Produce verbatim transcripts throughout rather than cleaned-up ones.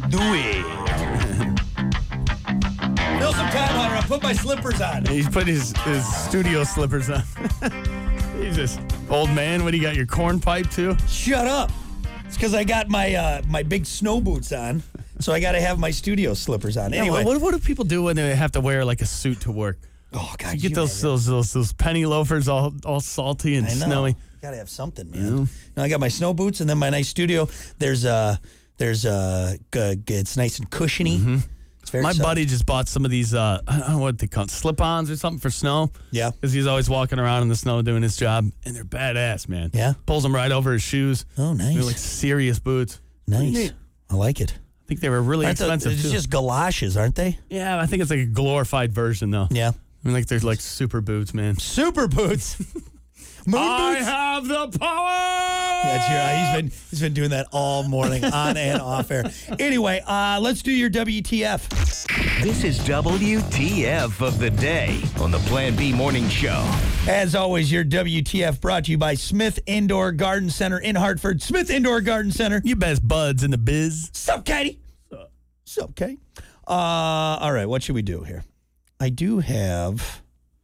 do it. Fill some time, Hunter. I put my slippers on. He's put his, his studio slippers on. He's just old man. What do you got? Your corn pipe too? Shut up. It's because I got my uh, my big snow boots on, so I got to have my studio slippers on. Anyway, yeah, what, what do people do when they have to wear like a suit to work? Oh God, you get you those, those those those penny loafers all all salty and I know. snowy. Gotta have something, man. Yeah. Now I got my snow boots and then my nice studio. There's uh there's uh g- g- it's nice and cushiony. Mm-hmm. It's very my soft. buddy just bought some of these uh I don't know what they call it, slip-ons or something for snow. Yeah, because he's always walking around in the snow doing his job, and they're badass, man. Yeah, pulls them right over his shoes. Oh, nice. They're like serious boots. Nice. I like it. I think they were really aren't expensive the, it's too. just galoshes, aren't they? Yeah, I think it's like a glorified version though. Yeah. I mean, like there's like super boots, man. Super boots. Moon I boots. have the power. That's your, he's been he's been doing that all morning on and off air. Anyway, uh, let's do your W T F. This is W T F of the day on the Plan B Morning Show. As always, your W T F brought to you by Smith Indoor Garden Center in Hartford. Smith Indoor Garden Center. You best buds in the biz. Sup, Katie? Sup, Katie? Uh, all right, what should we do here? I do have...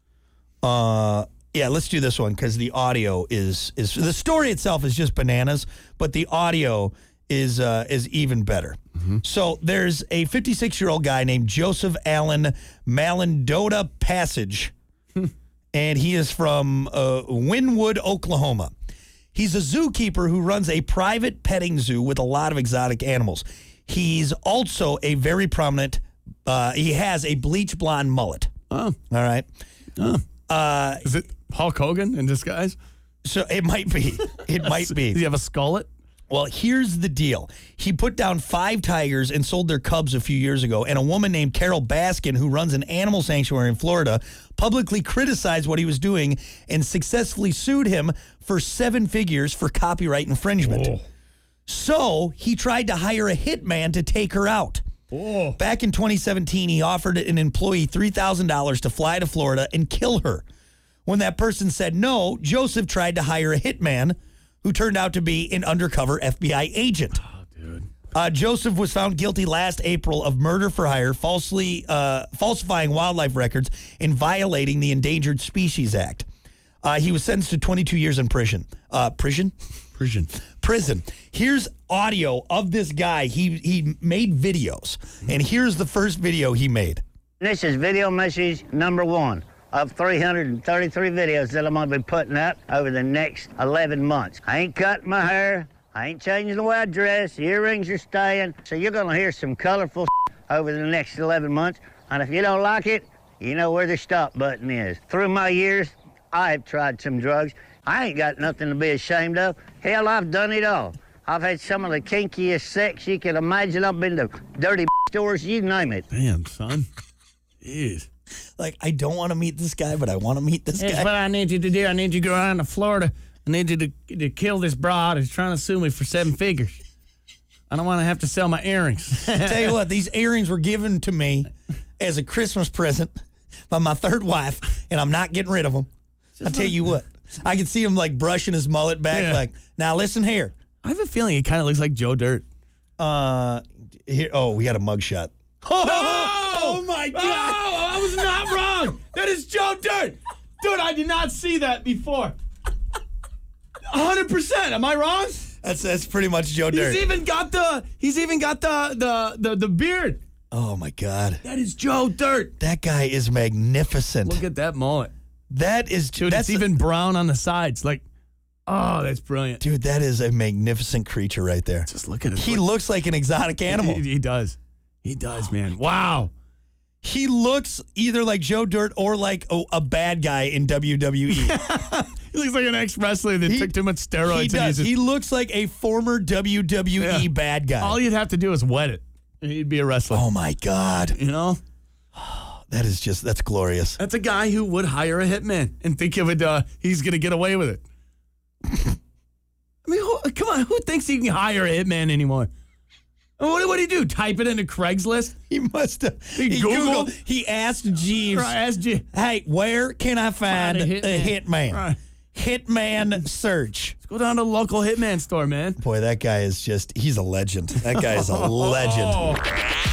Uh. Yeah, let's do this one because the audio is is the story itself is just bananas, but the audio is uh, is even better. Mm-hmm. So there's a fifty-six-year-old guy named Joseph Allen Malandota Passage, and he is from uh, Wynwood, Oklahoma. He's a zookeeper who runs a private petting zoo with a lot of exotic animals. He's also a very prominent. Uh, he has a bleach blonde mullet. Oh, all right. Oh. Uh, is it Hulk Hogan in disguise? So it might be. It might be. Does he have a skullet? Well, here's the deal. He put down five tigers and sold their cubs a few years ago, and a woman named Carol Baskin, who runs an animal sanctuary in Florida, publicly criticized what he was doing and successfully sued him for seven figures for copyright infringement. Oh. So he tried to hire a hitman to take her out. Oh. Back in twenty seventeen, he offered an employee three thousand dollars to fly to Florida and kill her. When that person said no, Joseph tried to hire a hitman who turned out to be an undercover F B I agent. Oh, dude. Uh, Joseph was found guilty last April of murder for hire, falsely uh, falsifying wildlife records, and violating the Endangered Species Act. Uh, he was sentenced to twenty-two years in prison. Uh, prison? Prison. Prison. Here's audio of this guy. He he made videos, and here's the first video he made. This is video message number one of three hundred thirty-three videos that I'm going to be putting up over the next eleven months. I ain't cutting my hair. I ain't changing the way I dress. The earrings are staying. So you're going to hear some colorful over the next eleven months. And if you don't like it, you know where the stop button is. Through my years, I've tried some drugs. I ain't got nothing to be ashamed of. Hell, I've done it all. I've had some of the kinkiest sex you can imagine. I've been to dirty stores, you name it. Damn, son. Jeez. Like, I don't want to meet this guy, but I want to meet this Here's guy. what I need you to do. I need you to go around to Florida. I need you to, to kill this broad who's trying to sue me for seven figures. I don't want to have to sell my earrings. Tell you what, these earrings were given to me as a Christmas present by my third wife, and I'm not getting rid of them. I'll tell you what. I can see him, like, brushing his mullet back, Yeah. like, now listen here. I have a feeling he kind of looks like Joe Dirt. Uh, here. Oh, we got a mugshot. Oh, oh, my God. Oh, I was not wrong. That is Joe Dirt. Dude, I did not see that before. one hundred percent. Am I wrong? That's that's pretty much Joe Dirt. He's even got the he's even got the the the, the beard. Oh, my God. That is Joe Dirt. That guy is magnificent. Look at that mullet. That is, Dude, that's it's even brown on the sides. Like, oh, that's brilliant. Dude, that is a magnificent creature right there. Just look at it. He looks like an exotic animal. He, he does. He does, man. Wow. He looks either like Joe Dirt or like a, a bad guy in W W E. He looks like an ex-wrestler that He- took too much steroids. He and does. uses- He looks like a former W W E Yeah. bad guy. All you'd have to do is wet it. And he'd be a wrestler. Oh, my God. You know? That is just, that's glorious. That's a guy who would hire a hitman and think of it, uh, he's going to get away with it. I mean, who, come on, who thinks he can hire a hitman anymore? What, what do you do? Type it into Craigslist? He must have. He He, Googled? Googled. He asked Jeeves, Or ask you. hey, where can I find, Find a a hitman? hitman. Right. Hitman search. Go down to the local hitman store, man. Boy, that guy is just, he's a legend. That guy is a legend.